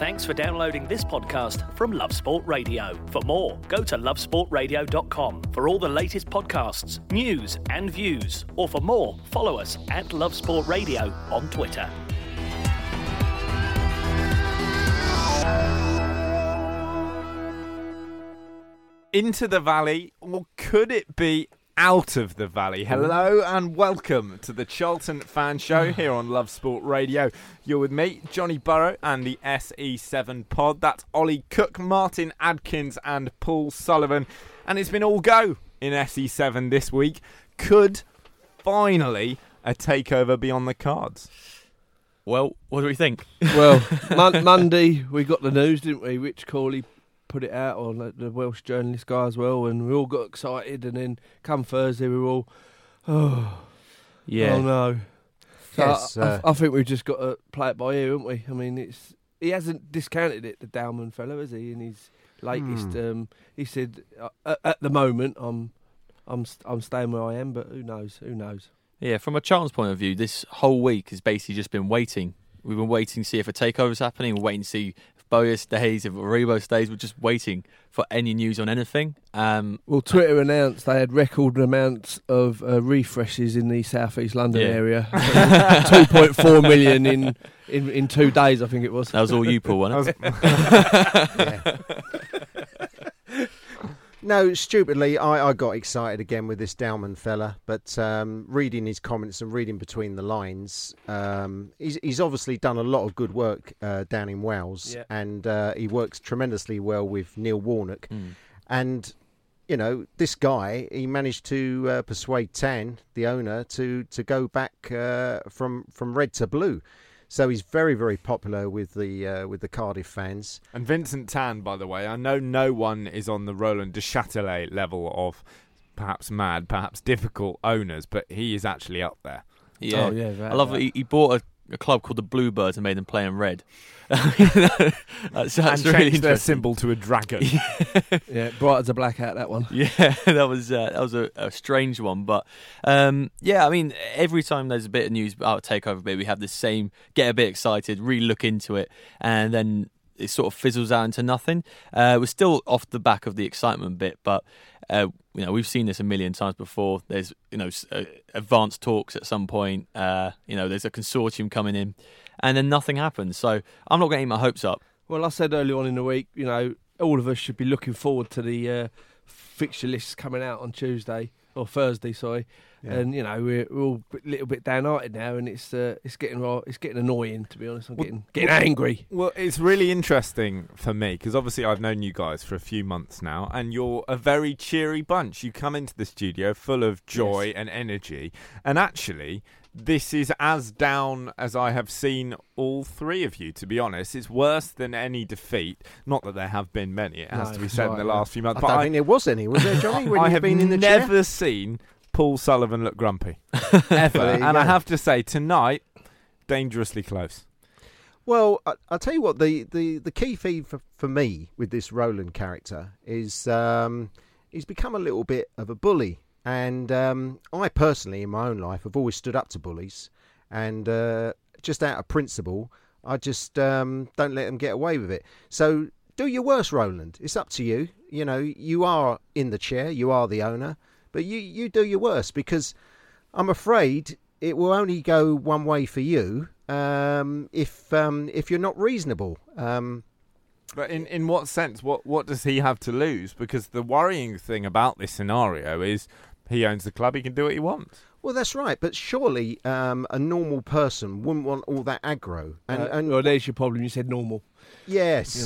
Thanks for downloading this podcast from Love Sport Radio. For more, go to lovesportradio.com for all the latest podcasts, news and views. Or for more, follow us at Love Sport Radio on Twitter. Into the valley, or could it be out of the valley? Hello and welcome to the Charlton Fan Show here on Love Sport Radio. You're with me, Johnny Burrow, and the SE7 pod. That's Ollie Cook, Martin Adkins and Paul Sullivan. And it's been all go in SE7 this week. Could finally a takeover be on the cards? Well, what do we think? Well, Monday we got the news, didn't we? Rich Corley put it out on the Welsh journalist guy as well, and we all got excited. And then come Thursday, we were all, oh no. So Yes, I think we've just got to play it by ear, haven't we? I mean, he hasn't discounted it, the Dowman fellow, has he? In his latest, he said, at the moment, I'm staying where I am, but who knows? Who knows? Yeah, from a Charlton's point of view, this whole week has basically just been waiting. We've been waiting to see if a takeover's happening. We're waiting to see if Bowyer stays, if Aribo stays. We're just waiting for any news on anything. Well, Twitter announced they had record amounts of refreshes in the South East London area. 2.4 million in 2 days, I think it was. That was all you, Paul, wasn't it? No, stupidly, I got excited again with this Dowman fella, but reading his comments and reading between the lines, he's obviously done a lot of good work down in Wales, and he works tremendously well with Neil Warnock. And, you know, this guy, he managed to persuade Tan, the owner, to go back from red to blue. So he's very, very popular with the Cardiff fans. And Vincent Tan, by the way, I know no one is on the Roland de Châtelet level of perhaps mad, perhaps difficult owners, but he is actually up there. Yeah, I love it. He bought a club called the Bluebirds and made them play in red. that's and really changed their interesting. symbol to a dragon. Yeah, bright as a blackout, that one. Yeah, that was a strange one, but I mean, every time there's a bit of news about a takeover bit, we have this same get a bit excited, really look into it, and then it sort of fizzles out into nothing. We're still off the back of the excitement bit, but we've seen this a million times before. There's advanced talks at some point. There's a consortium coming in, and then nothing happens. So I'm not getting my hopes up. Well, I said earlier on in the week, all of us should be looking forward to the fixture lists coming out on Thursday, sorry. Yeah. And we're all a little bit downhearted now, and it's getting annoying, to be honest. I'm getting angry. Well, it's really interesting for me because obviously I've known you guys for a few months now, and you're a very cheery bunch. You come into the studio full of joy and energy, and actually, this is as down as I have seen all three of you, to be honest. It's worse than any defeat. Not that there have been many, it has to be said in the last few months. I don't think there was any, was there, Johnny? When I you've have been in the chair? never seen Paul Sullivan look grumpy. Ever. And I have to say, tonight, dangerously close. Well, I'll tell you what, the key theme for me with this Roland character is he's become a little bit of a bully. And I personally, in my own life, have always stood up to bullies. And just out of principle, I just don't let them get away with it. So do your worst, Roland. It's up to you. You are in the chair. You are the owner. But you do your worst, because I'm afraid it will only go one way for you if you're not reasonable. But in what sense? What does he have to lose? Because the worrying thing about this scenario is he owns the club. He can do what he wants. Well, that's right. But surely a normal person wouldn't want all that aggro. Well, there's your problem. You said normal. Yes.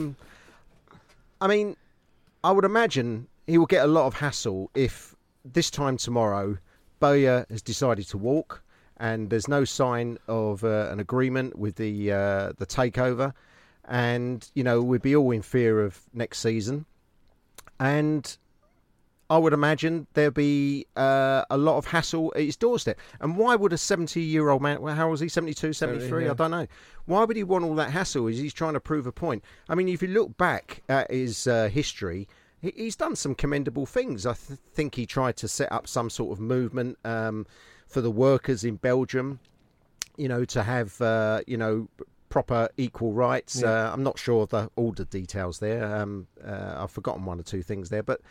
I mean, I would imagine he will get a lot of hassle if this time tomorrow Bowyer has decided to walk and there's no sign of an agreement with the takeover, and we'd be all in fear of next season. And I would imagine there'd be a lot of hassle at his doorstep. And why would a 70-year-old man, how was he, 72, 73? Yeah. I don't know. Why would he want all that hassle? Is he's trying to prove a point? I mean, if you look back at his history, he's done some commendable things. I think he tried to set up some sort of movement for the workers in Belgium, to have, proper equal rights. Yeah. I'm not sure of all the details there. I've forgotten one or two things there, but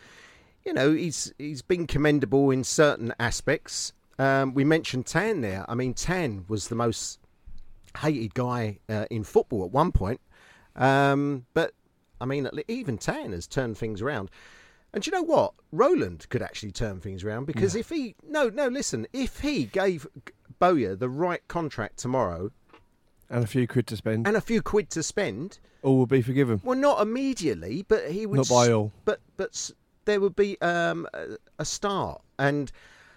he's been commendable in certain aspects. We mentioned Tan there. I mean, Tan was the most hated guy in football at one point, but I mean, even Tan has turned things around. And do you know what? Roland could actually turn things around, because if he gave Bowyer the right contract tomorrow, and a few quid to spend, all will be forgiven. Well, not immediately, but he would not by all. But there would be a start, and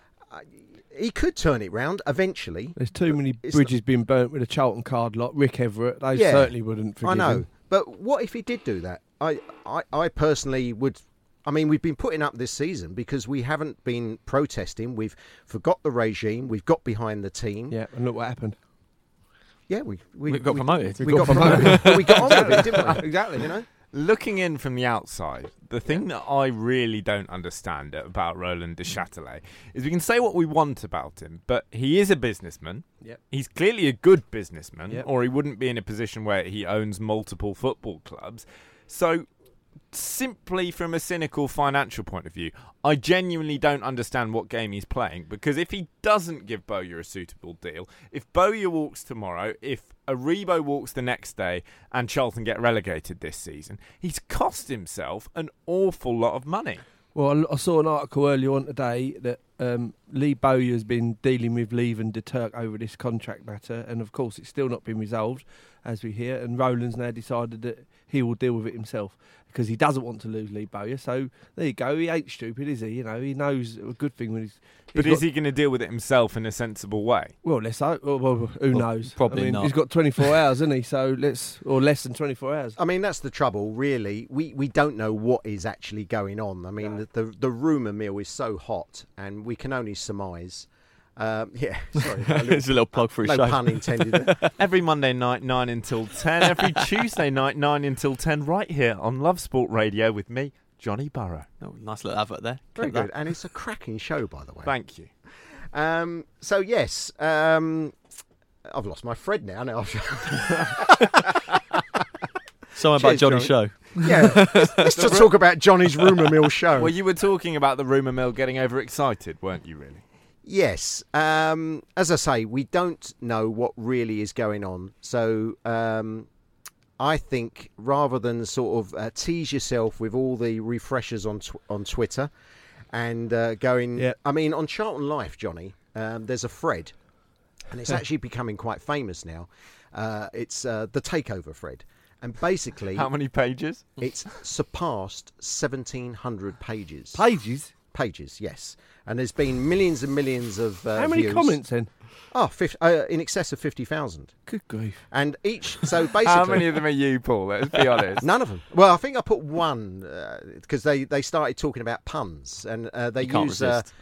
he could turn it round eventually. There's too many bridges being burnt with a Charlton card lot. Rick Everett, they certainly wouldn't forgive him. I know, but what if he did do that? I personally would. I mean, we've been putting up this season because we haven't been protesting. We've forgot the regime. We've got behind the team. Yeah, and look what happened. Yeah, we got promoted. We got promoted. But we got on with it, didn't we? Exactly. Looking in from the outside, the thing that I really don't understand about Roland Duchâtelet is we can say what we want about him, but he is a businessman. Yep. He's clearly a good businessman, yep. or he wouldn't be in a position where he owns multiple football clubs. So, simply from a cynical financial point of view, I genuinely don't understand what game he's playing, because if he doesn't give Bowyer a suitable deal, if Bowyer walks tomorrow, if Aribo walks the next day and Charlton get relegated this season, he's cost himself an awful lot of money. Well, I saw an article earlier on today that Lee Bowyer has been dealing with Lieven de Turk over this contract matter, and of course it's still not been resolved, as we hear, and Roland's now decided that he will deal with it himself because he doesn't want to lose Lee Bowyer. So there you go. He ain't stupid, is he? He knows a good thing when he's. But is he going to deal with it himself in a sensible way? Well, let's hope. Well, who knows? Probably not. He's got 24 hours, hasn't he? So or less than 24 hours. I mean, that's the trouble, really. We don't know what is actually going on. I mean, the rumour mill is so hot, and we can only surmise. Sorry. It's a little plug for his show. No pun intended. Every Monday night, 9 until 10. Every Tuesday night, 9 until 10, right here on Love Sport Radio with me, Johnny Burrow. Oh, nice little advert there. Very good. And it's a cracking show, by the way. Thank you. So, yes, I've lost my thread now. Something about Johnny's show. Yeah, let's just talk about Johnny's rumour mill show. Well, you were talking about the rumour mill getting overexcited, weren't you, really? Yes. As I say, we don't know what really is going on. So I think rather than sort of tease yourself with all the refreshers on Twitter and going... Yeah. I mean, on Charlton Life, Johnny, there's a thread, and it's actually becoming quite famous now. It's the Takeover thread. And basically... How many pages? It's surpassed 1,700 pages. Pages, yes. And there's been millions and millions of How many views. comments then? In excess of 50,000. Good grief. And each, so basically... How many of them are you, Paul? Let's be honest. None of them. Well, I think I put one, because they started talking about puns, and they use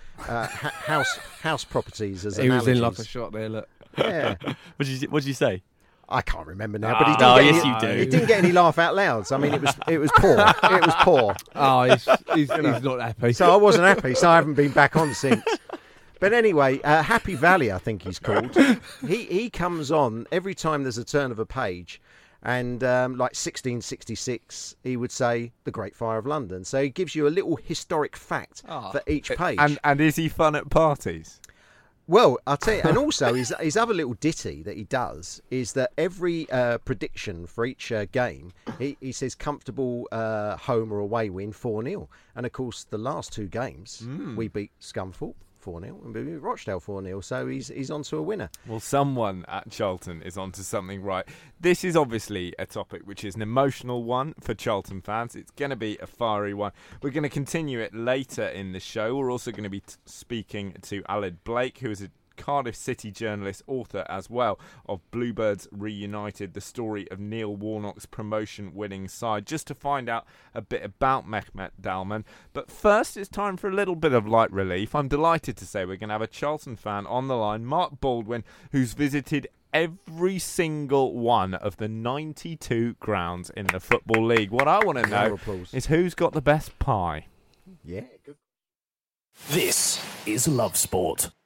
house properties as analogies. He was in like a shot there, look. Yeah. What did you say? I can't remember now, but you he didn't get any laugh out louds. I mean, it was poor. It was poor. Oh, he's not happy. So I wasn't happy, so I haven't been back on since. But anyway, Happy Valley, I think he's called. He comes on every time there's a turn of a page, and like 1666, he would say the Great Fire of London. So he gives you a little historic fact for each page. And is he fun at parties? Well, I'll tell you, and also his other little ditty that he does is that every prediction for each game, he says comfortable home or away win 4-0. And of course, the last two games, we beat Scunthorpe 4-0 and we beat Rochdale 4-0. So he's on to a winner. Well, someone at Charlton is onto something right. This is obviously a topic which is an emotional one for Charlton fans. It's going to be a fiery one. We're going to continue it later in the show. We're also going to be speaking to Aled Blake, who is a Cardiff City journalist, author as well of Bluebirds Reunited, the story of Neil Warnock's promotion-winning side, just to find out a bit about Mehmet Dalman. But first, it's time for a little bit of light relief. I'm delighted to say we're going to have a Charlton fan on the line, Mark Baldwin, who's visited every single one of the 92 grounds in the Football League. What I want to know is who's got the best pie. Yeah, good. This is Love Sport.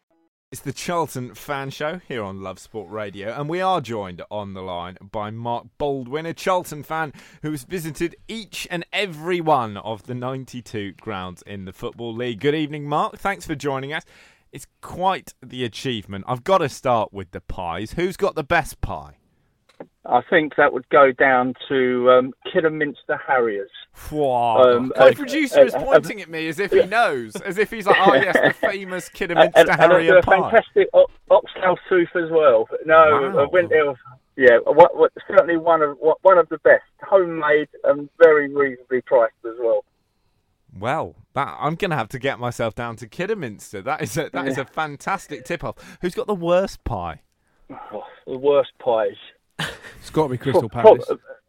It's the Charlton Fan Show here on Love Sport Radio, and we are joined on the line by Mark Baldwin, a Charlton fan who has visited each and every one of the 92 grounds in the Football League. Good evening, Mark. Thanks for joining us. It's quite the achievement. I've got to start with the pies. Who's got the best pie? I think that would go down to Kidderminster Harriers. Wow. My producer is pointing at me as if he knows, as if he's like, oh yes, the famous Kidderminster Harrier pie. And a fantastic oxtail soup as well. No, wow. Certainly one of the best, homemade and very reasonably priced as well. Well, I'm going to have to get myself down to Kidderminster. That is a fantastic tip-off. Who's got the worst pie? Oh, the worst pies. It's got to be Crystal Palace.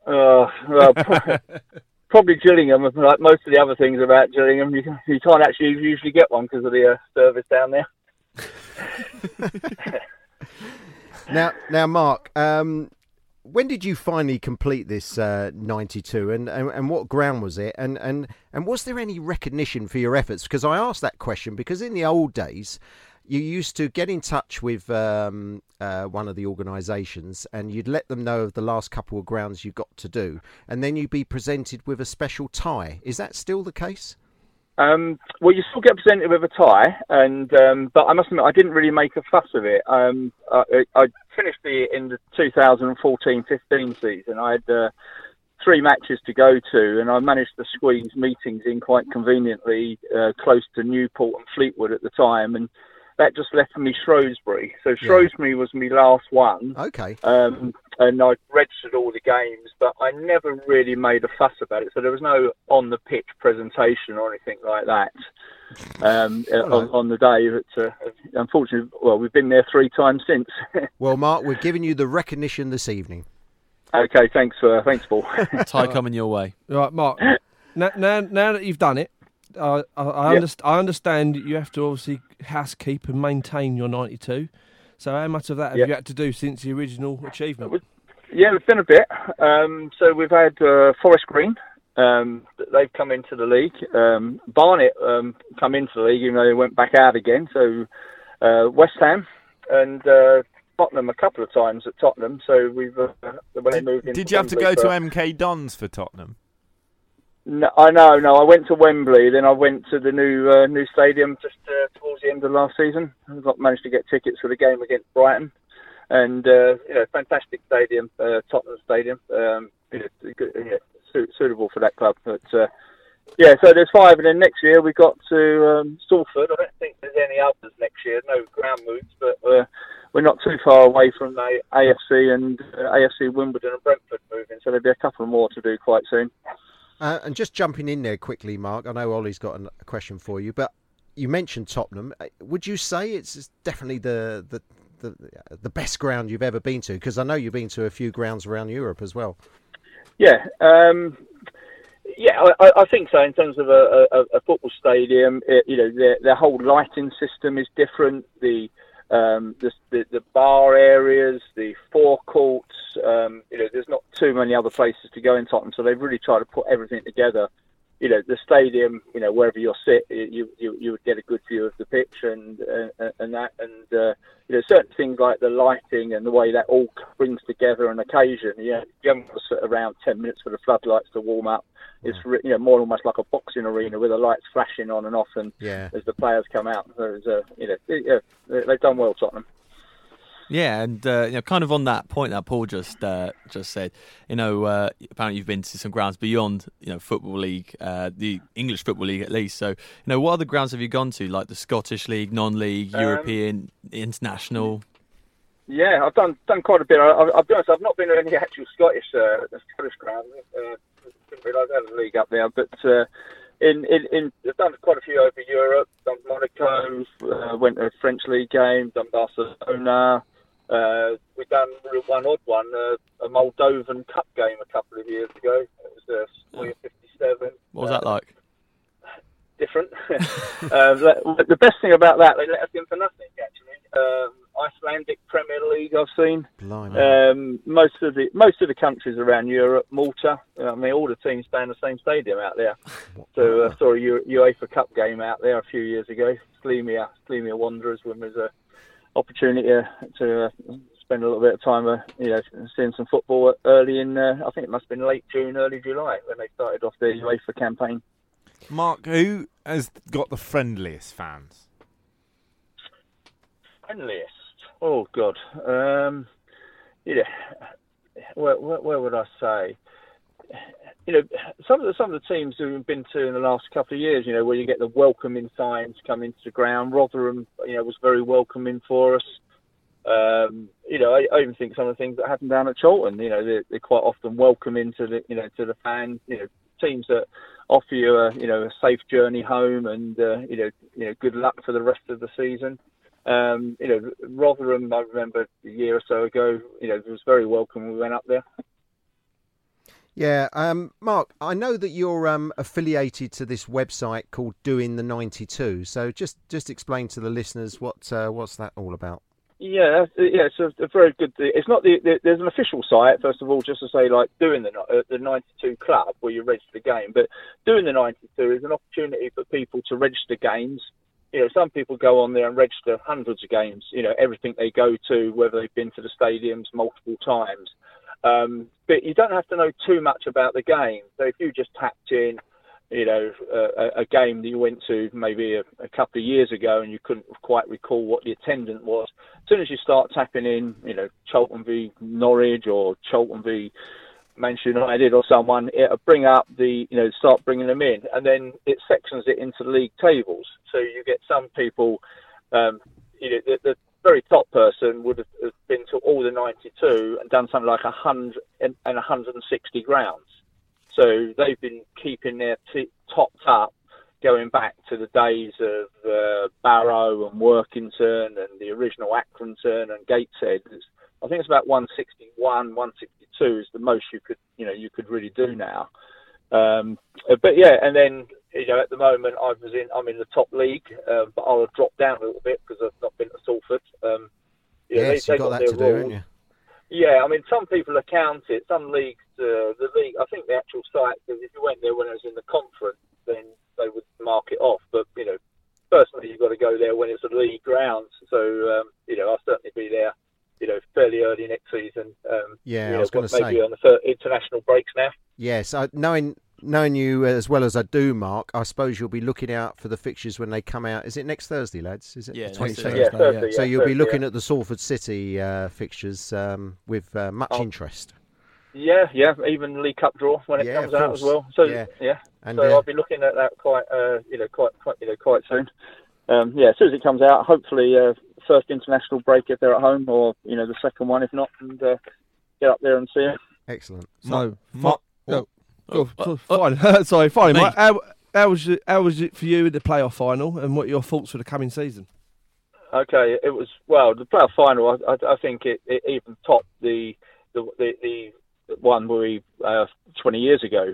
Probably Gillingham. Like most of the other things about Gillingham, you can't actually usually get one because of the service down there. Now, Mark, when did you finally complete this 92, and what ground was it, and was there any recognition for your efforts? Because I asked that question because in the old days, you used to get in touch with one of the organisations and you'd let them know of the last couple of grounds you got to do, and then you'd be presented with a special tie. Is that still the case? Well, you still get presented with a tie, but I must admit I didn't really make a fuss of it. I finished in the 2014-15 season. I had 3 matches to go to, and I managed to squeeze meetings in quite conveniently close to Newport and Fleetwood at the time, and that just left me Shrewsbury. So Shrewsbury was my last one. Okay. And I registered all the games, but I never really made a fuss about it. So there was no on-the-pitch presentation or anything like that on the day. But unfortunately, we've been there 3 times since. Well, Mark, we're giving you the recognition this evening. Okay, thanks, Paul. Tie coming your way. Right, Mark. Now that you've done it, I understand you have to obviously housekeep and maintain your 92. So how much of that have you had to do since the original achievement? Yeah, we've done a bit. So we've had Forest Green. They've come into the league. Barnet come into the league, even though they went back out again. So West Ham and Tottenham a couple of times at Tottenham. So we've when they moved in. Did you have to go to MK Dons for Tottenham? No, I went to Wembley, then I went to the new stadium just towards the end of last season. I managed to get tickets for the game against Brighton, and fantastic stadium, Tottenham Stadium, suitable for that club. But so there's 5, and then next year we got to Salford. I don't think there's any others next year, no ground moves, but we're not too far away from the AFC and AFC Wimbledon and Brentford moving, so there'll be a couple more to do quite soon. And just jumping in there quickly, Mark, I know Ollie's got a question for you, but you mentioned Tottenham. Would you say it's definitely the best ground you've ever been to? Because I know you've been to a few grounds around Europe as well. Yeah, I think so. In terms of a football stadium, their whole lighting system is different. The bar areas, the forecourts, there's not too many other places to go in Tottenham, so they've really tried to put everything together. The stadium, wherever you're sit, you would get a good view of the pitch and that, and certain things like the lighting and the way that all brings together an occasion. You haven't got to sit around 10 minutes for the floodlights to warm up. It's more almost like a boxing arena with the lights flashing on and off, and as the players come out, they've done well, Tottenham. Yeah, and kind of on that point that Paul just said, apparently you've been to some grounds beyond, Football League, the English Football League at least. So, what other grounds have you gone to, like the Scottish League, non-league, European, international? Yeah, I've done quite a bit. I'll be honest, I've not been to any actual Scottish grounds. Didn't realise I had a league up there, but I've done quite a few over Europe. Done Monaco, went to a French league game. Done Barcelona. We've done one odd one, a Moldovan Cup game a couple of years ago. It was Square 57. What was that like? Different. The best thing about that, they let us in for nothing, actually. Icelandic Premier League I've seen. Most of the countries around Europe, Malta. All the teams play in the same stadium out there. So I saw a UEFA Cup game out there a few years ago. Slimia Wanderers when there was opportunity to spend a little bit of time, seeing some football early in. I think it must have been late June, early July when they started off the UEFA campaign. Mark, who has got the friendliest fans? Friendliest? Oh God. Where would I say? Some of the teams who we've been to in the last couple of years, where you get the welcoming signs come into the ground. Rotherham, was very welcoming for us. I even think some of the things that happen down at Charlton, they're quite often welcoming to the fans. Teams that offer you a safe journey home and good luck for the rest of the season. Rotherham, I remember a year or so ago, it was very welcome when we went up there. Yeah, Mark, I know that you're affiliated to this website called Doing the 92. So just explain to the listeners what's that all about. Yeah, it's a very good. It's not there's an official site first of all, just to say like Doing the 92 Club where you register the game, but Doing the 92 is an opportunity for people to register games. Some people go on there and register hundreds of games. Everything they go to, whether they've been to the stadiums multiple times. But you don't have to know too much about the game. So if you just tapped in, a game that you went to maybe a couple of years ago and you couldn't quite recall what the attendance was, as soon as you start tapping in, Charlton v Norwich or Charlton v Manchester United or someone, it'll bring up start bringing them in, and then it sections it into the league tables. So you get some people, the very top person would have been to all the 92 and done something like 100 and 160 grounds. So they've been keeping their topped up, going back to the days of Barrow and Workington and the original Accrington and Gateshead. I think it's about 161, 162 is the most you could really do now. But yeah, and then at the moment I'm in the top league, but I'll have dropped down a little bit because I've not been to Salford. Yes, you've got that to do, haven't you? Yeah, I mean, some people account it. Some leagues, the league, I think the actual site, because if you went there when it was in the conference, then they would mark it off. But, personally, you've got to go there when it's a league ground. So, I'll certainly be there, fairly early next season. I was going to say. Maybe on the international breaks now. Yes, knowing you as well as I do, Mark, I suppose you'll be looking out for the fixtures when they come out. Is it next Thursday, lads? Is it the 27th? Yeah, Thursday, So you'll be Thursday, looking at the Salford City fixtures with much interest. Yeah, even the League Cup draw when it comes out as well. So and, so I'll be looking at that quite soon. As soon as it comes out, hopefully first international break if they're at home, or the second one if not, and get up there and see it. Excellent. So, fine. Sorry, fine. Mike, how was it for you in the playoff final, and what are your thoughts for the coming season? Okay, it was the playoff final. I think it even topped the one where we 20 years ago.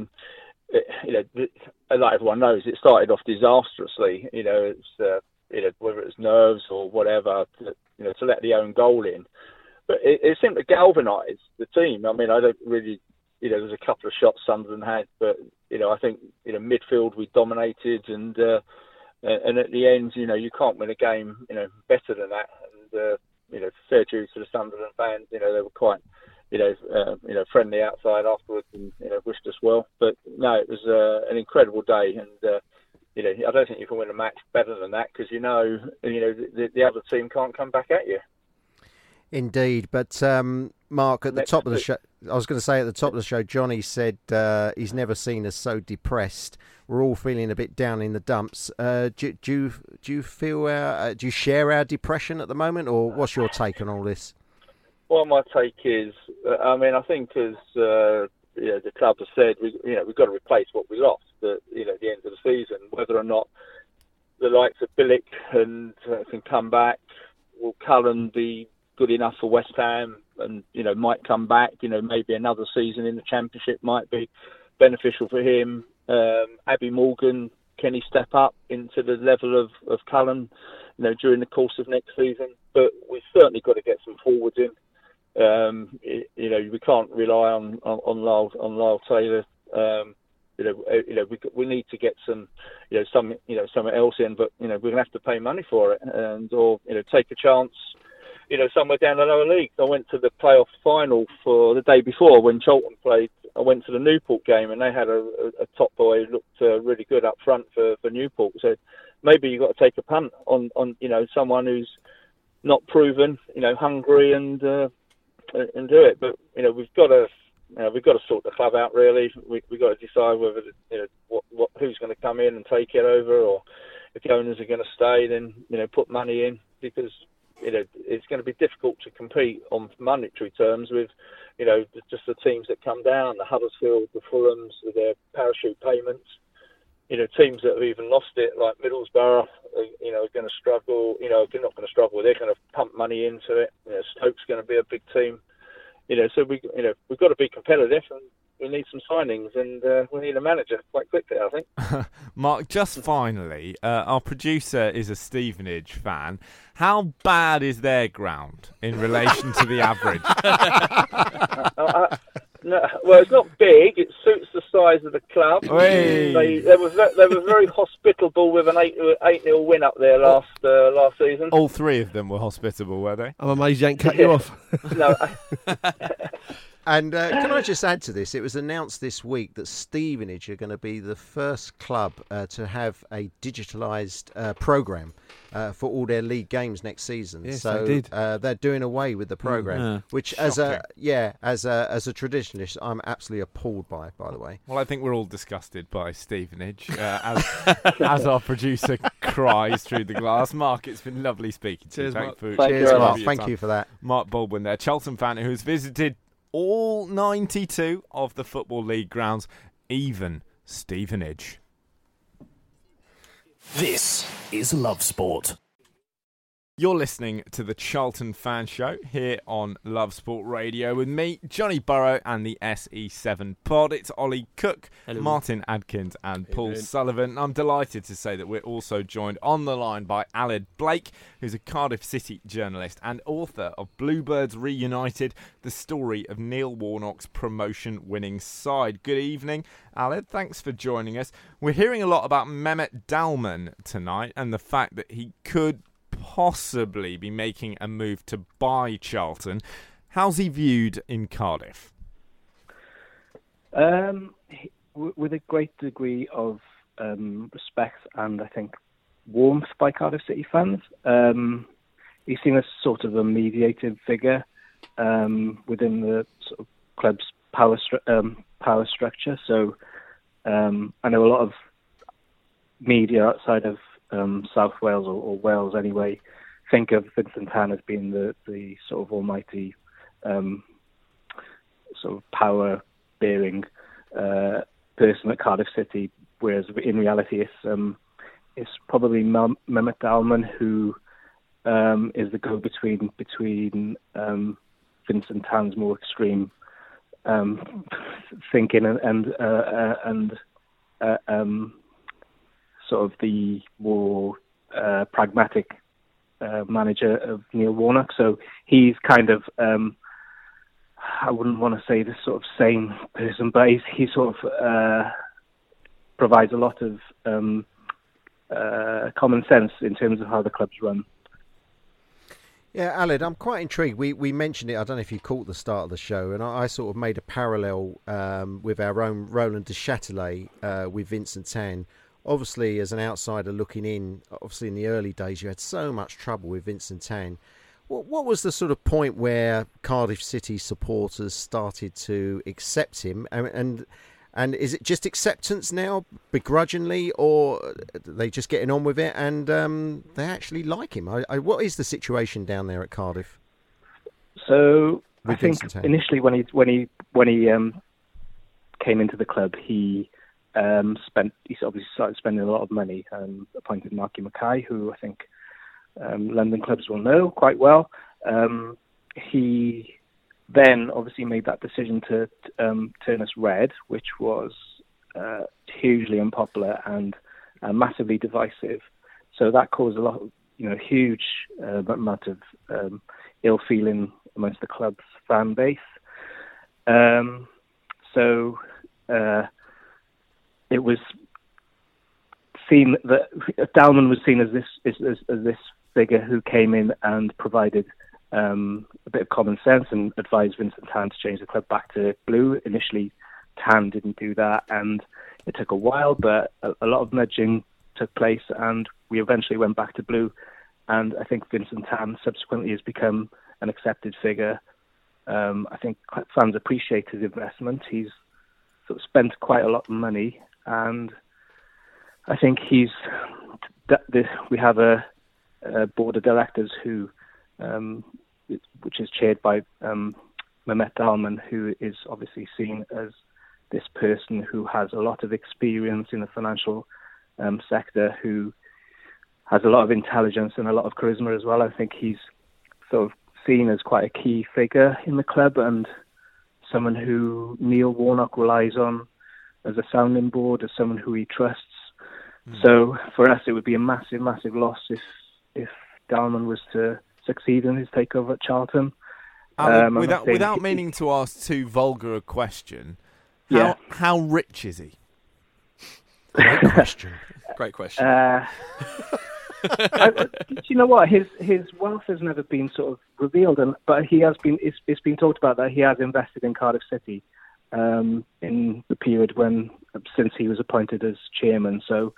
Like everyone knows, it started off disastrously. It's whether it's nerves or whatever, to let the own goal in. But it seemed to galvanise the team. I mean, I don't really, there was a couple of shots Sunderland had, but I think midfield we dominated, and at the end, you can't win a game, better than that. And fair due to the Sunderland fans, they were quite, friendly outside afterwards, and wished us well. But no, it was an incredible day, and I don't think you can win a match better than that, because the other team can't come back at you. Indeed, but Mark, at the top of the show, I was going to say at the top of the show, Johnny said he's never seen us so depressed. We're all feeling a bit down in the dumps. Do you feel? Do you share our depression at the moment, or what's your take on all this? Well, my take is, I think as the club has said, we've got to replace what we lost at the end of the season. Whether or not the likes of Billick and can come back, will Cullen be good enough for West Ham, and might come back. Maybe another season in the Championship might be beneficial for him. Abby Morgan, can he step up into the level of Cullen, during the course of next season? But we've certainly got to get some forwards in. We can't rely on Lyle Taylor. we need to get something else in, but we're going to have to pay money for it, or take a chance. Somewhere down the lower league. I went to the playoff final for the day before when Charlton played. I went to the Newport game, and they had a top boy who looked really good up front for Newport. So maybe you've got to take a punt on someone who's not proven, hungry and do it. But we've got to sort the club out. Really, we've got to decide whether who's going to come in and take it over, or if the owners are going to stay, then put money in, because it's going to be difficult to compete on monetary terms with, just the teams that come down, the Huddersfield, the Fulhams, with their parachute payments. Teams that have even lost it, like Middlesbrough, are going to struggle. They're not going to struggle. They're going to pump money into it. Stoke's going to be a big team. So we've got to be competitive, and we need some signings, and we need a manager quite quickly, I think. Mark, just finally, our producer is a Stevenage fan. How bad is their ground in relation to the average? No, well, it's not big. It suits the size of the club. They were very hospitable with an 8-0 win up there last season. All three of them were hospitable, were they? I'm amazed you ain't cut you off. No. And can I just add to this? It was announced this week that Stevenage are going to be the first club to have a digitalised programme for all their league games next season. Yes, so they did. They're doing away with the programme, which as a traditionalist, I'm absolutely appalled by the way. Well, I think we're all disgusted by Stevenage, as our producer cries through the glass. Mark, it's been lovely speaking to you. Cheers, Mark. Thank you for that. Mark Baldwin there, Charlton fan who's visited all 92 of the Football League grounds, even Stevenage. This is Love Sport. You're listening to the Charlton Fan Show here on Love Sport Radio with me, Johnny Burrow, and the SE7 pod. It's Ollie Cook, Hello. Martin Adkins, and Paul Sullivan. I'm delighted to say that we're also joined on the line by Aled Blake, who's a Cardiff City journalist and author of Bluebirds Reunited, the story of Neil Warnock's promotion-winning side. Good evening, Aled. Thanks for joining us. We're hearing a lot about Mehmet Dalman tonight and the fact that he could possibly be making a move to buy Charlton. How's he viewed in Cardiff? With a great degree of respect and I think warmth by Cardiff City fans. He's seen as sort of a mediative figure within the sort of club's power structure. So I know a lot of media outside of South Wales or Wales anyway think of Vincent Tan as being the sort of almighty sort of power bearing person at Cardiff City, whereas in reality it's probably Mehmet Dalman who is the go-between between Vincent Tan's more extreme thinking and sort of the more pragmatic manager of Neil Warnock. So he's kind of, I wouldn't want to say this sort of same person, but he sort of provides a lot of common sense in terms of how the club's run. Yeah, Aled, I'm quite intrigued. We mentioned it, I don't know if you caught the start of the show, and I sort of made a parallel with our own Roland de Châtelet with Vincent Tan. Obviously, as an outsider looking in, obviously in the early days, you had so much trouble with Vincent Tan. What was the sort of point where Cardiff City supporters started to accept him? And is it just acceptance now, begrudgingly, or are they just getting on with it and they actually like him? What is the situation down there at Cardiff? So I think Vincent Tan? initially when he came into the club, he obviously started spending a lot of money, appointed Marky Mackay, who I think London clubs will know quite well. He then obviously made that decision to turn us red, which was hugely unpopular and massively divisive. So that caused a lot of, huge amount of ill feeling amongst the club's fan base. it was seen that Dalman was seen as this figure who came in and provided a bit of common sense and advised Vincent Tan to change the club back to blue. Initially, Tan didn't do that, and it took a while, but a lot of nudging took place, and we eventually went back to blue. And I think Vincent Tan subsequently has become an accepted figure. I think fans appreciate his investment. He's sort of spent quite a lot of money, and I think we have a board of directors which is chaired by Mehmet Dalman, who is obviously seen as this person who has a lot of experience in the financial sector, who has a lot of intelligence and a lot of charisma as well. I think he's sort of seen as quite a key figure in the club and someone who Neil Warnock relies on as a sounding board, as someone who he trusts. So for us, it would be a massive, massive loss if Dalman was to succeed in his takeover at Charlton. Without meaning to ask too vulgar a question, how rich is he? Great question. Great question. Do you know what? His wealth has never been sort of revealed, but he has been. It's been talked about that he has invested in Cardiff City in the period since he was appointed as chairman. So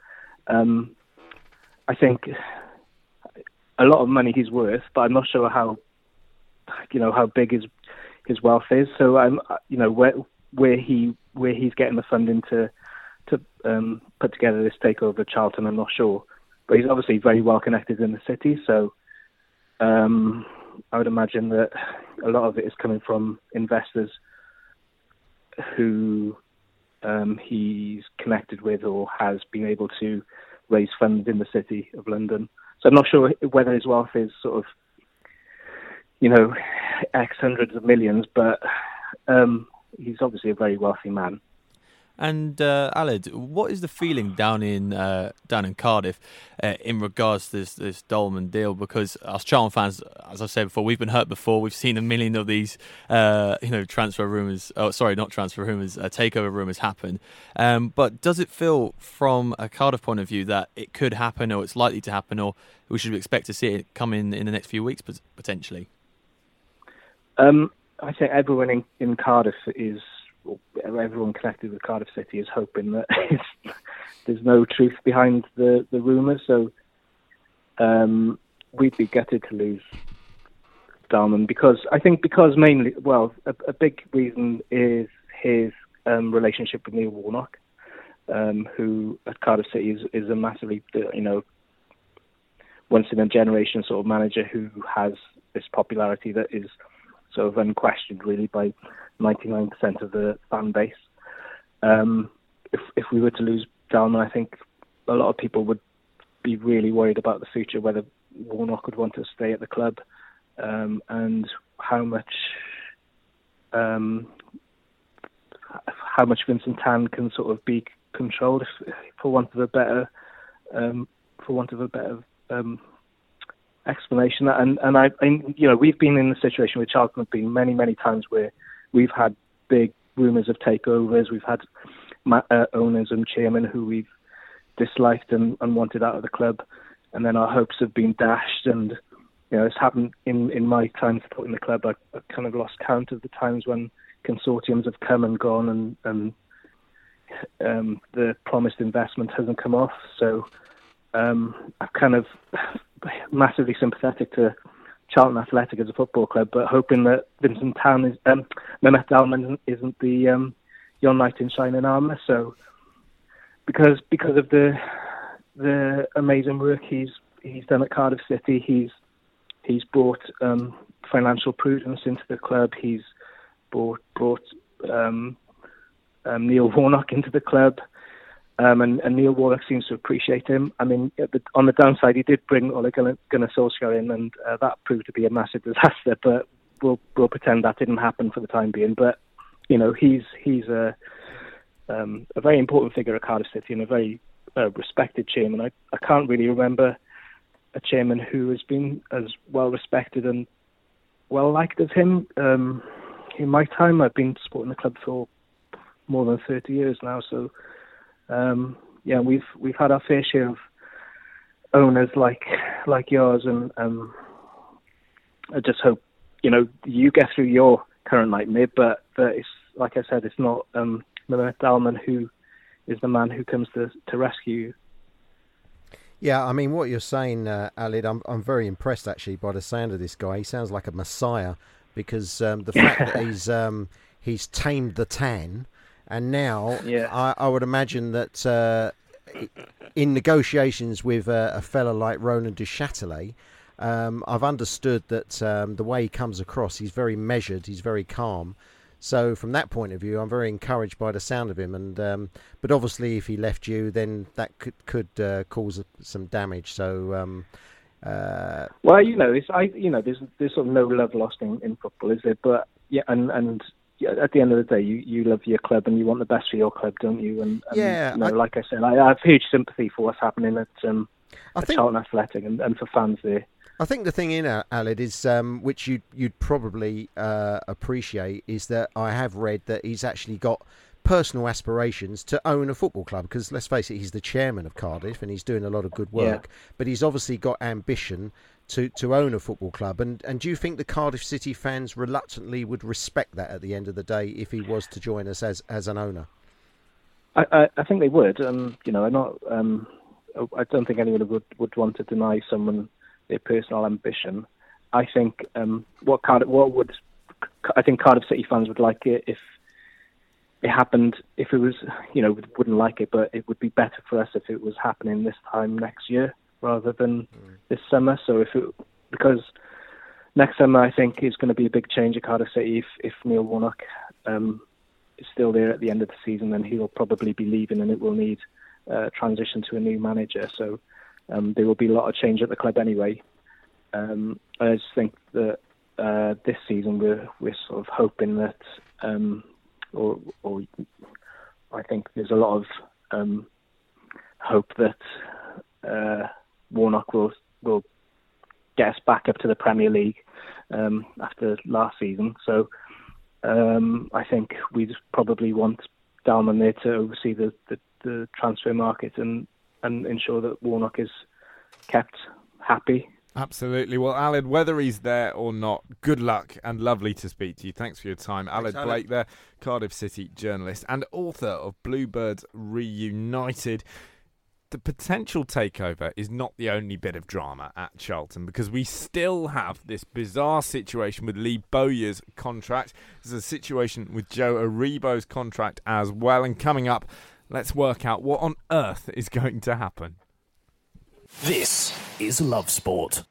I think a lot of money he's worth, but I'm not sure how big his wealth is. So where he's getting the funding to put together this takeover of Charlton, I'm not sure. But he's obviously very well connected in the city, so I would imagine that a lot of it is coming from investors who he's connected with or has been able to raise funds in the city of London. So I'm not sure whether his wealth is sort of, X hundreds of millions, but he's obviously a very wealthy man. And Aled, what is the feeling down in Cardiff in regards to this Dalman deal? Because us Charlton fans, as I said before, we've been hurt before. We've seen a million of these, transfer rumours. Oh, sorry, not transfer rumours. Takeover rumours happen. But does it feel, from a Cardiff point of view, that it could happen, or it's likely to happen, or we should expect to see it come in the next few weeks potentially? I think everyone in Cardiff everyone connected with Cardiff City is hoping that there's no truth behind the rumours. So we'd be gutted to lose Dalman because mainly, a big reason is his relationship with Neil Warnock, who at Cardiff City is a massively, once in a generation sort of manager who has this popularity that is sort of unquestioned really by 99% of the fan base. If we were to lose Dalman, I think a lot of people would be really worried about the future, whether Warnock would want to stay at the club, and how much Vincent Tan can sort of be controlled, for want of a better explanation. And we've been in the situation with Charlton, have been many, many times where we've had big rumours of takeovers. We've had owners and chairmen who we've disliked and wanted out of the club, and then our hopes have been dashed. And it's happened in my time supporting the club. I kind of lost count of the times when consortiums have come and gone, and the promised investment hasn't come off. So I'm kind of massively sympathetic to Charlton Athletic as a football club, but hoping that Vincent Tan Mehmet Dalman isn't the yon knight in shining armour. So because of the amazing work he's done at Cardiff City, he's brought financial prudence into the club. He's brought Neil Warnock into the club. And Neil Warnock seems to appreciate him. I mean, on the downside, he did bring Ole Gunnar Solskjaer in, and that proved to be a massive disaster. But we'll pretend that didn't happen for the time being. But he's a very important figure at Cardiff City and a very respected chairman. I can't really remember a chairman who has been as well respected and well liked as him. In my time, I've been supporting the club for more than 30 years now, so we've had our fair share of owners like yours, and I just hope you get through your current nightmare. But it's like I said, it's not Mehmet Dalman who is the man who comes to rescue you. Yeah, I mean, what you're saying, Alid, I'm very impressed actually by the sound of this guy. He sounds like a messiah, because the fact that he's tamed the tan, and now I would imagine that in negotiations with a fella like Roland Duchâtelet, I've understood that the way he comes across, he's very measured, he's very calm. So from that point of view, I'm very encouraged by the sound of him. And but obviously, if he left you, then that could cause some damage. So well, there's sort of no love lost in football, is there? But yeah, and at the end of the day, you love your club and you want the best for your club, don't you? And like I said, I have huge sympathy for what's happening at Charlton Athletic and for fans there. I think the thing in Alid is, which you'd probably appreciate, is that I have read that he's actually got personal aspirations to own a football club, because let's face it, he's the chairman of Cardiff and he's doing a lot of good work, but he's obviously got ambition to own a football club. And do you think the Cardiff City fans reluctantly would respect that at the end of the day if he was to join us as an owner? I think they would. I'm not. I don't think anyone would want to deny someone their personal ambition. I think I think Cardiff City fans would like it if it happened. If it was, wouldn't like it, but it would be better for us if it was happening this time next year rather than this summer. So because next summer I think is going to be a big change at Cardiff City. If Neil Warnock is still there at the end of the season, then he'll probably be leaving, and it will need transition to a new manager. So there will be a lot of change at the club anyway. I just think that this season we're sort of hoping that, or I think there's a lot of hope that Warnock will get us back up to the Premier League after last season. So I think we'd probably want Dalman there to oversee the transfer market and ensure that Warnock is kept happy. Absolutely. Well, Alid, whether he's there or not, good luck and lovely to speak to you. Thanks for your time. Alid Blake there, Cardiff City journalist and author of Bluebirds Reunited. The potential takeover is not the only bit of drama at Charlton, because we still have this bizarre situation with Lee Bowyer's contract. There's a situation with Joe Aribo's contract as well. And coming up, let's work out what on earth is going to happen. This is Love Sport.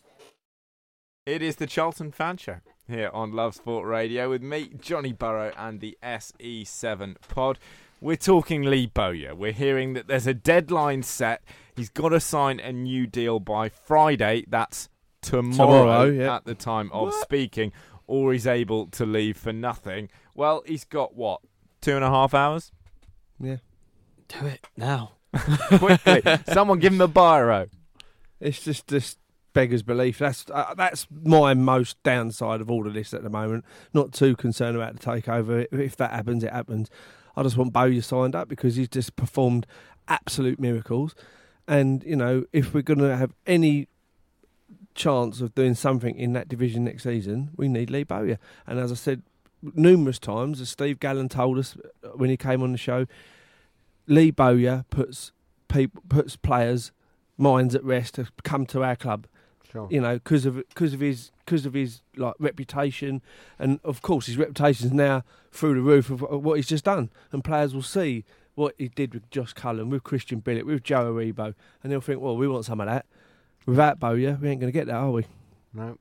It is the Charlton Fan Show here on Love Sport Radio with me, Johnny Burrow, and the SE7 pod. We're talking Lee Bowyer. We're hearing that there's a deadline set. He's got to sign a new deal by Friday. That's tomorrow at the time of speaking, or he's able to leave for nothing. Well, he's got, 2.5 hours? Yeah. Do it now. Quickly. Someone give him a biro. It's just this beggar's belief. That's my most downside of all of this at the moment. Not too concerned about the takeover. If that happens, it happens. I just want Bowyer signed up because he's just performed absolute miracles. And, if we're going to have any chance of doing something in that division next season, we need Lee Bowyer. And as I said numerous times, as Steve Gallen told us when he came on the show, Lee Bowyer puts players' minds at rest to come to our club. Sure. Because of his reputation, and of course his reputation is now through the roof of what he's just done, and players will see what he did with Josh Cullen, with Christian Billett, with Joe Aribo, and they'll think, well, we want some of that. Without Bowyer, we ain't going to get that, are we? No.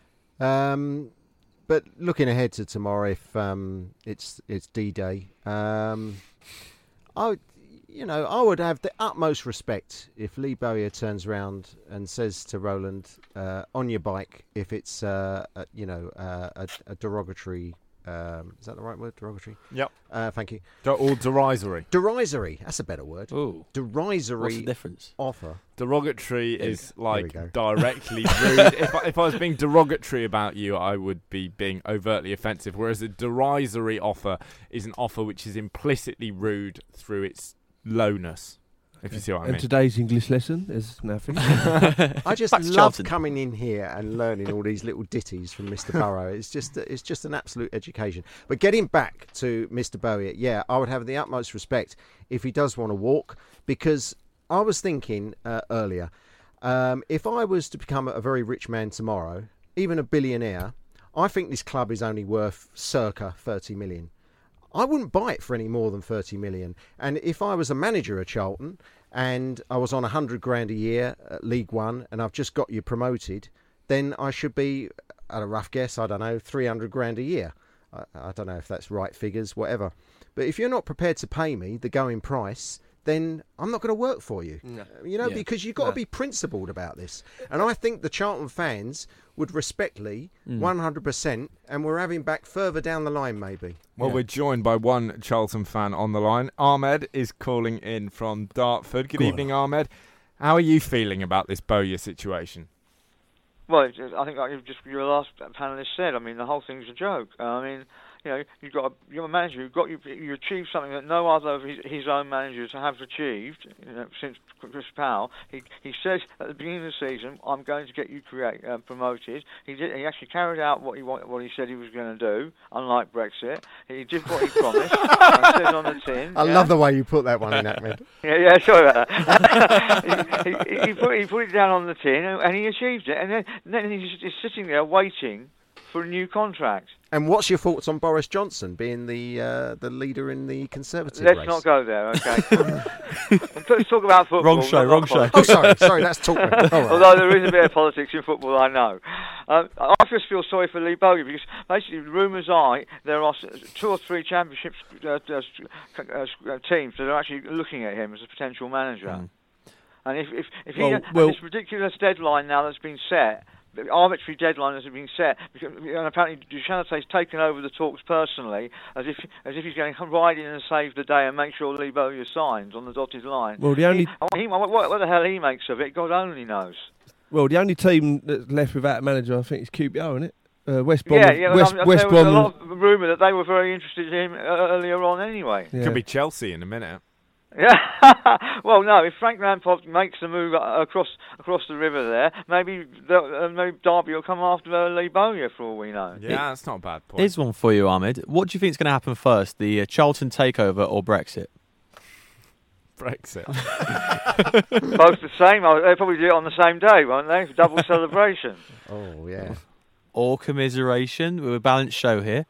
But looking ahead to tomorrow, if it's D-Day, I would have the utmost respect if Lee Bowyer turns around and says to Roland, on your bike, if it's a derogatory, is that the right word, derogatory? Yep. Thank you. Or derisory. Derisory, that's a better word. Ooh. Derisory. What's the difference? Offer. Derogatory is directly rude. If I was being derogatory about you, I would be being overtly offensive, whereas a derisory offer is an offer which is implicitly rude through its lowness. If you see what I mean. And today's English lesson is now finished. I just Back to love Charlton. coming in here and learning all these little ditties from Mr. Burrow. It's just an absolute education. But getting back to Mr. Bowyer, yeah, I would have the utmost respect if he does want to walk, because I was thinking earlier, if I was to become a very rich man tomorrow, even a billionaire, I think this club is only worth circa 30 million. I wouldn't buy it for any more than 30 million. And if I was a manager at Charlton and I was on 100 grand a year at League One and I've just got you promoted, then I should be, at a rough guess, I don't know, 300 grand a year. I don't know if that's right figures, whatever. But if you're not prepared to pay me the going price, then I'm not going to work for you. No. Because you've got to be principled about this. And I think the Charlton fans would respect Lee 100%, and we're having back further down the line, maybe. Well, we're joined by one Charlton fan on the line. Ahmed is calling in from Dartford. Good evening, Ahmed. How are you feeling about this Bowyer situation? Well, I think like your last panelist said, I mean, the whole thing's a joke. I mean, you're a manager. You achieved something that no other of his own managers have achieved since Chris Powell. He says at the beginning of the season, "I'm going to get you promoted." He actually carried out what he said he was going to do. Unlike Brexit, he did what he promised. It says on the tin. I love the way you put that one in, Ahmed. Yeah, sorry about that. he put it down on the tin, and he achieved it. And then he's sitting there waiting for a new contract. And what's your thoughts on Boris Johnson being the leader in the Conservative race? Let's not go there, okay? Let's talk about football. Wrong show. Oh, sorry, that's talking. All right. Although there is a bit of politics in football, I know. I just feel sorry for Lee Bowyer because basically rumours are there are 2 or 3 championship teams that are actually looking at him as a potential manager. And if this ridiculous deadline now that's been set, the arbitrary deadline has been set, and apparently Duchanate's taken over the talks personally, as if he's going to ride in and save the day and make sure Lee Bowyer signs on the dotted line. Well, what the hell he makes of it, God only knows. Well, the only team that's left without a manager, I think, is QPR, isn't it? West Brom. There was a lot of rumour that they were very interested in him earlier on anyway. Could be Chelsea in a minute. Yeah. Well, no. If Frank Lampard makes the move across the river there, maybe Derby will come after Lee Bowyer for all we know. Yeah, that's not a bad point. Here's one for you, Ahmed. What do you think is going to happen first, the Charlton takeover or Brexit? Brexit. Both the same. They'll probably do it on the same day, won't they? Double celebration. Oh, yeah. Or commiseration. We're a balanced show here.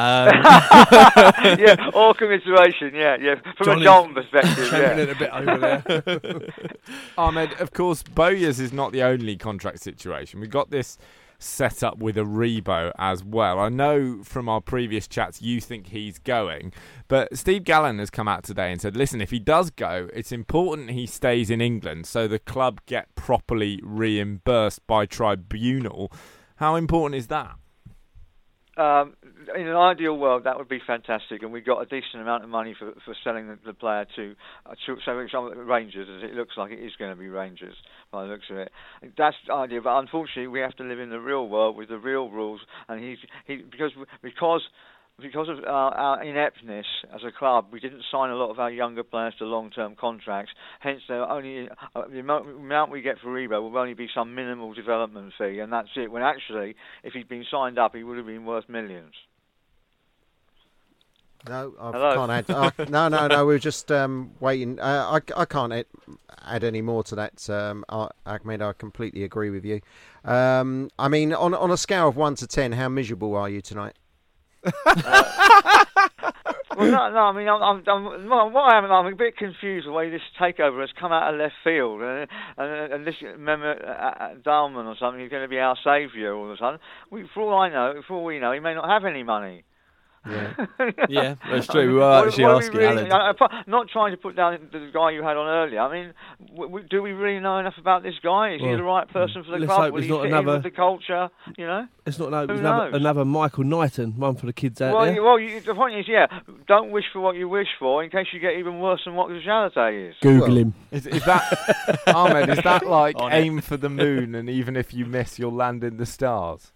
Yeah, or commiseration, yeah. From a Charlton perspective, yeah. It a bit over there. Ahmed, of course, Bowyer's is not the only contract situation. We've got this set up with Aribo as well. I know from our previous chats you think he's going, but Steve Gallen has come out today and said, listen, if he does go, it's important he stays in England so the club get properly reimbursed by tribunal. How important is that? In an ideal world, that would be fantastic, and we got a decent amount of money for selling the player to Rangers, as it looks like it is going to be Rangers by the looks of it. That's the idea, but unfortunately, we have to live in the real world with the real rules, and because of our ineptness as a club, we didn't sign a lot of our younger players to long-term contracts. Hence, the amount we get for Rebo will only be some minimal development fee, and that's it. When actually, if he'd been signed up, he would have been worth millions. No, I Hello? can't add. No. We're just waiting. I can't add any more to that, Ahmed. I completely agree with you. I mean, on a scale of 1 to 10, how miserable are you tonight? Well, no. I mean, I'm a bit confused the way this takeover has come out of left field, and this Mehmet Dalman or something is going to be our saviour all of a sudden. For all we know, he may not have any money. Yeah, Yeah, that's true. We were actually asking Alan. Not trying to put down the guy you had on earlier. I mean, do we really know enough about this guy? Is he the right person for the club? Will he fit in with the culture? You know, it's not another Michael Knighton, one for the kids out there. The point is, don't wish for what you wish for, in case you get even worse than what Duchanate's is. Google him. Is that Ahmed? Is that like aim for the moon, and even if you miss, you'll land in the stars?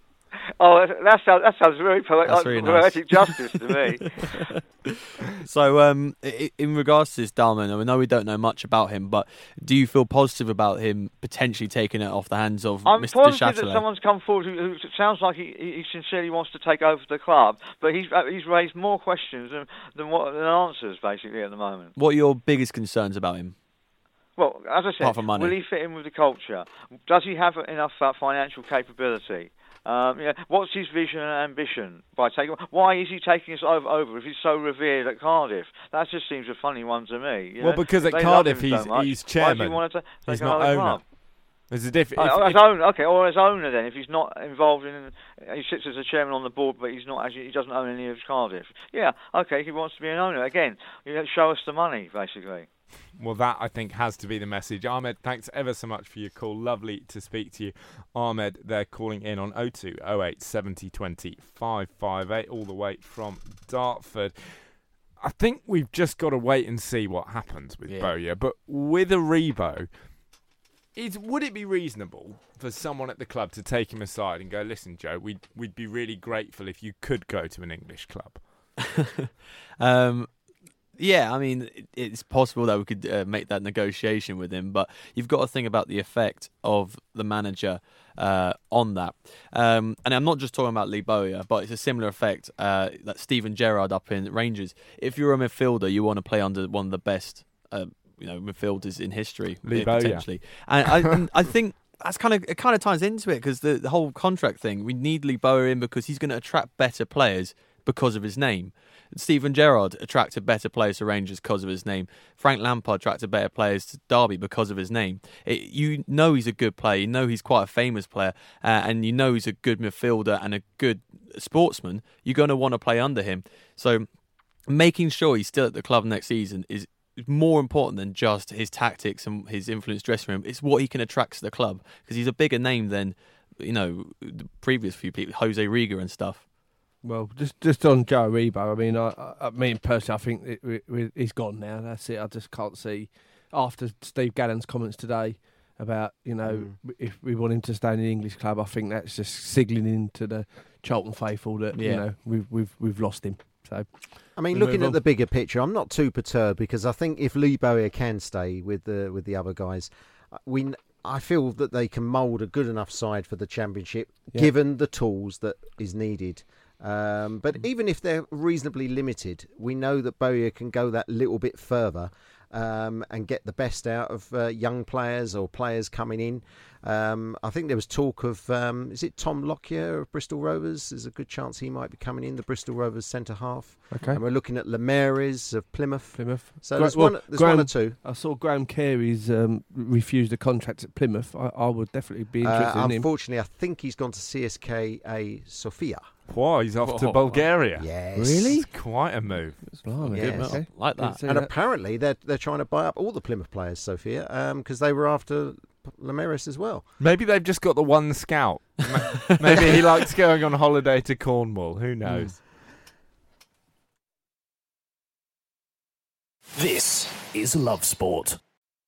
Oh, that sounds very That's really nice. poetic justice to me. So, in regards to this Dahlman, I know we don't know much about him, but do you feel positive about him potentially taking it off the hands of I'm Mr. positive Duchâtelet? that someone's come forward who sounds like he sincerely wants to take over the club, but he's raised more questions than answers, basically, at the moment. What are your biggest concerns about him? Well, as I Apart said, from money. will he fit in with the culture? Does he have enough financial capability? What's his vision and ambition? Why is he taking us over if he's so revered at Cardiff? That just seems a funny one to me. Well, because at They Cardiff love him so much. he's Why chairman. does he want to take He's not another owner. club? There's a difference. As owner, okay, or as owner then. If he's not involved he sits as a chairman on the board, but he doesn't own any of Cardiff. Yeah, okay, he wants to be an owner again. Show us the money, basically. Well, that, I think, has to be the message. Ahmed, thanks ever so much for your call. Lovely to speak to you. Ahmed, they're calling in on 02 08 70 20 558, all the way from Dartford. I think we've just got to wait and see what happens with Bowyer. But with Aribo, would it be reasonable for someone at the club to take him aside and go, listen, Joe, we'd be really grateful if you could go to an English club? Yeah, I mean, it's possible that we could make that negotiation with him, but you've got to think about the effect of the manager on that. And I'm not just talking about Lee Bowyer, but it's a similar effect that Steven Gerrard up in Rangers. If you're a midfielder, you want to play under one of the best midfielders in history, Lee Bowyer. potentially. And I think it kind of ties into it, because the whole contract thing, we need Lee Bowyer in because he's going to attract better players because of his name. Steven Gerrard attracted better players to Rangers because of his name. Frank Lampard attracted better players to Derby because of his name. You know he's a good player. You know he's quite a famous player. And you know he's a good midfielder and a good sportsman. You're going to want to play under him. So making sure he's still at the club next season is more important than just his tactics and his influence dressing room. It's what he can attract to the club, because he's a bigger name than the previous few people, Jose Riga and stuff. Well, just on Joe Aribo, I mean, personally, I think he's gone now. That's it. I just can't see, after Steve Gallen's comments today about, if we want him to stay in the English club, I think that's just signalling to the Charlton faithful that, we've lost him. So, I mean, looking at the bigger picture, I'm not too perturbed, because I think if Lee Bowyer can stay with the other guys, I feel that they can mould a good enough side for the Championship, given the tools that is needed. But even if they're reasonably limited, we know that Bowyer can go that little bit further and get the best out of young players or players coming in. I think there was talk of, is it Tom Lockyer of Bristol Rovers? There's a good chance he might be coming in, the Bristol Rovers centre-half. Okay. And we're looking at Lemares of Plymouth. So there's one or two. I saw Graham Carey's refused a contract at Plymouth. I would definitely be interested in him. Unfortunately, I think he's gone to CSKA Sofia. Whoa, he's off to Bulgaria. Yes. Really? It's quite a move. Yes. Okay. Like that. And apparently they're trying to buy up all the Plymouth players, Sofia, because they were after Lemares as well. Maybe they've just got the one scout. Maybe he likes going on holiday to Cornwall. Who knows? This is Love Sport.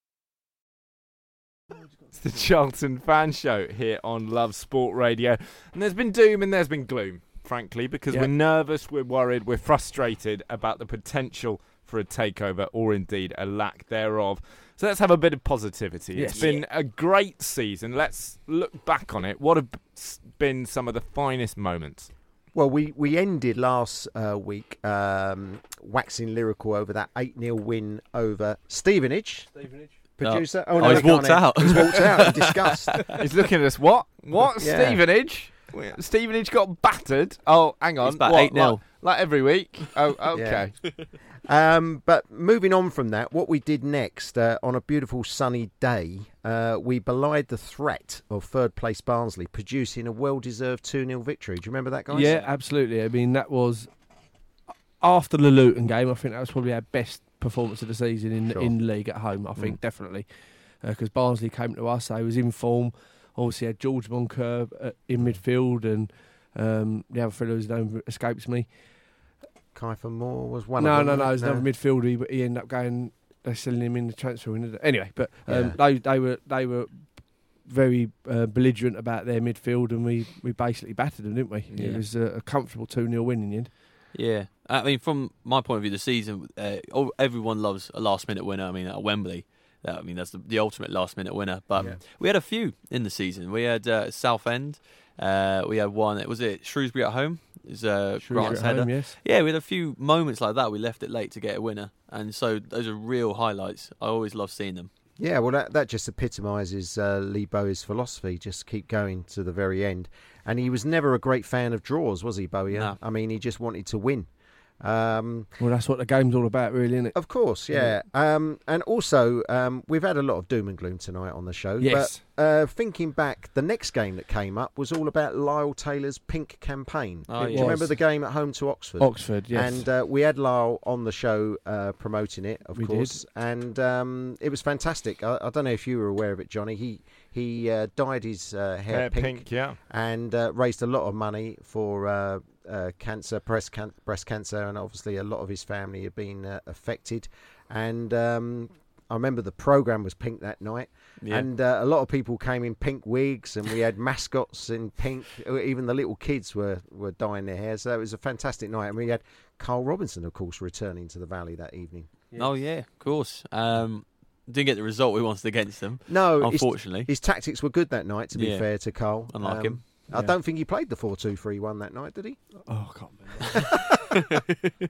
It's the Charlton Fan Show here on Love Sport Radio. And there's been doom and there's been gloom, frankly, because we're nervous, we're worried, we're frustrated about the potential for a takeover, or indeed a lack thereof. So let's have a bit of positivity. Yes. It's been a great season. Let's look back on it. What have been some of the finest moments? Well, we ended last week waxing lyrical over that 8-0 win over Stevenage. Producer. Oh, no, he's walked out. He's walked out in disgust. He's looking at us. What? Yeah. Stevenage? Stevenage got battered. Oh, hang on. It's about 8-0. Like every week? Oh, okay. But moving on from that, what we did next, on a beautiful sunny day, we belied the threat of third place Barnsley, producing a well-deserved 2-0 victory. Do you remember that, guys? Yeah, absolutely. I mean, that was, after the Luton game, I think that was probably our best performance of the season in league at home, I think, definitely. Because Barnsley came to us, they was in form. Obviously had George Moncur in midfield, and the other fellow whose name escapes me. Kiefer Moore was one of them. No, he's another midfielder, but he ended up going, they're selling him in the transfer window. Anyway, but they were very belligerent about their midfield, and we basically battered them, didn't we? Yeah. It was a comfortable 2-0 win in the end. Yeah, I mean, from my point of view, the season, everyone loves a last-minute winner. I mean, at Wembley, that's the ultimate last-minute winner. But we had a few in the season. We had Southend. We had one. Was it Shrewsbury at home? It was Grant's header. Home, yes. Yeah, we had a few moments like that. We left it late to get a winner, and so those are real highlights. I always love seeing them. Yeah, well, that just epitomises Lee Bowyer's philosophy. Just keep going to the very end. And he was never a great fan of draws, was he, Bowyer? No. I mean, he just wanted to win. Well, that's what the game's all about, really, isn't it? Of course, yeah. And also, we've had a lot of doom and gloom tonight on the show. Yes. But thinking back, the next game that came up was all about Lyle Taylor's pink campaign. Oh, Do yes. you remember the game at home to Oxford? Oxford, yes. And we had Lyle on the show promoting it, of We course. did. And it was fantastic. I don't know if you were aware of it, Johnny. He dyed his hair pink, yeah. and raised a lot of money for cancer, breast cancer, and obviously a lot of his family have been affected. And I remember the programme was pink that night, and a lot of people came in pink wigs, and we had mascots in pink. Even the little kids were dyeing their hair, so it was a fantastic night. And we had Carl Robinson, of course, returning to the Valley that evening. Yes. Oh yeah, of course. Didn't get the result we wanted against them. No, unfortunately. his tactics were good that night, to be fair to Carl. Unlike him. I don't think he played the 4-2-3-1 that night, did he? Oh, I can't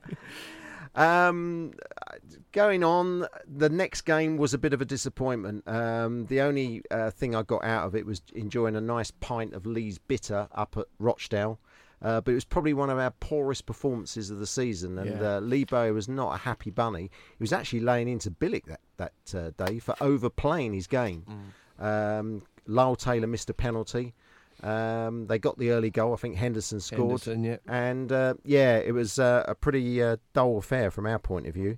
remember. Going on, the next game was a bit of a disappointment. The only thing I got out of it was enjoying a nice pint of Lee's Bitter up at Rochdale. But it was probably one of our poorest performances of the season, and Lee Bowyer was not a happy bunny. He was actually laying into Billick that day for overplaying his game. Lyle Taylor missed a penalty. They got the early goal. I think Henderson scored. And it was a pretty dull affair from our point of view.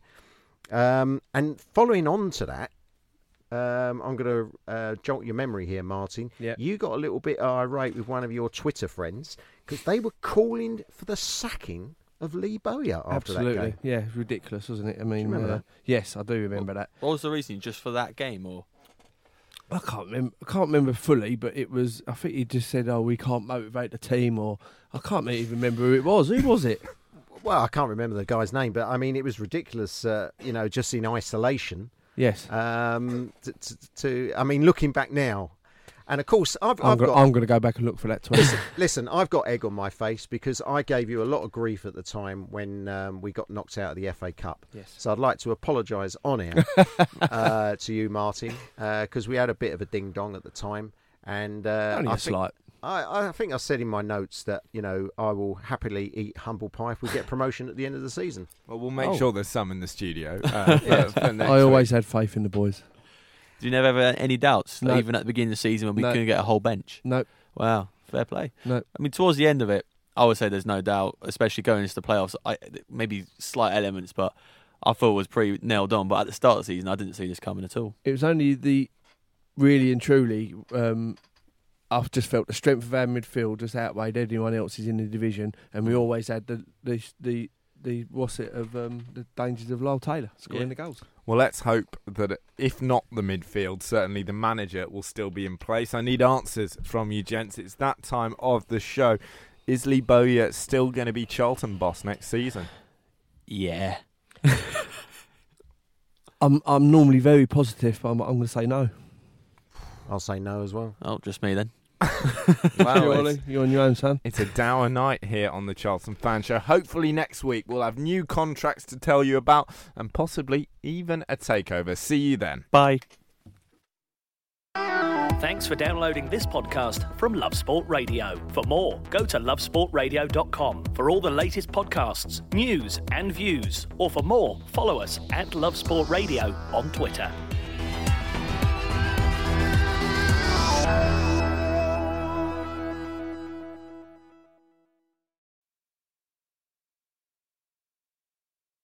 And following on to that, I'm going to jolt your memory here, Martin. Yeah. You got a little bit irate with one of your Twitter friends because they were calling for the sacking of Lee Bowyer after that game. Yeah, it was ridiculous, wasn't it? I mean, remember that? Yes, I do remember that. What was the reason? Just for that game, or? I can't remember fully, but it was. I think he just said, "Oh, we can't motivate the team," or I can't even remember who it was. Who was it? Well, I can't remember the guy's name, but I mean, it was ridiculous. Just in isolation. Yes. I mean, looking back now, and of course, I'm going to go back and look for that tweet. Listen, I've got egg on my face because I gave you a lot of grief at the time when we got knocked out of the FA Cup. Yes. So I'd like to apologise on air to you, Martin, because we had a bit of a ding dong at the time, and Only a slight. I think I said in my notes that I will happily eat humble pie if we get promotion at the end of the season. Well, we'll make sure there's some in the studio. I always had faith in the boys. Did you never have any doubts, No. even at the beginning of the season when we No. couldn't get a whole bench? No. Wow, fair play. No. I mean, towards the end of it, I would say there's no doubt, especially going into the playoffs. Maybe slight elements, but I thought it was pretty nailed on. But at the start of the season, I didn't see this coming at all. It was only really and truly, I've just felt the strength of our midfield just outweighed anyone else's in the division, and we always had the dangers of Lyle Taylor scoring the goals. Well, let's hope that if not the midfield, certainly the manager will still be in place. I need answers from you, gents. It's that time of the show. Is Lee Bowyer still going to be Charlton boss next season? Yeah. I'm normally very positive, but I'm going to say no. I'll say no as well. Oh, just me then. Wow, You're on your own, son. it's a dour night here on the Charlton Fan Show. Hopefully next week we'll have new contracts to tell you about and possibly even a takeover. See you then. Bye. Thanks for downloading this podcast from Love Sport Radio. For more, go to lovesportradio.com for all the latest podcasts, news and views. Or for more, follow us at Love Sport Radio on Twitter.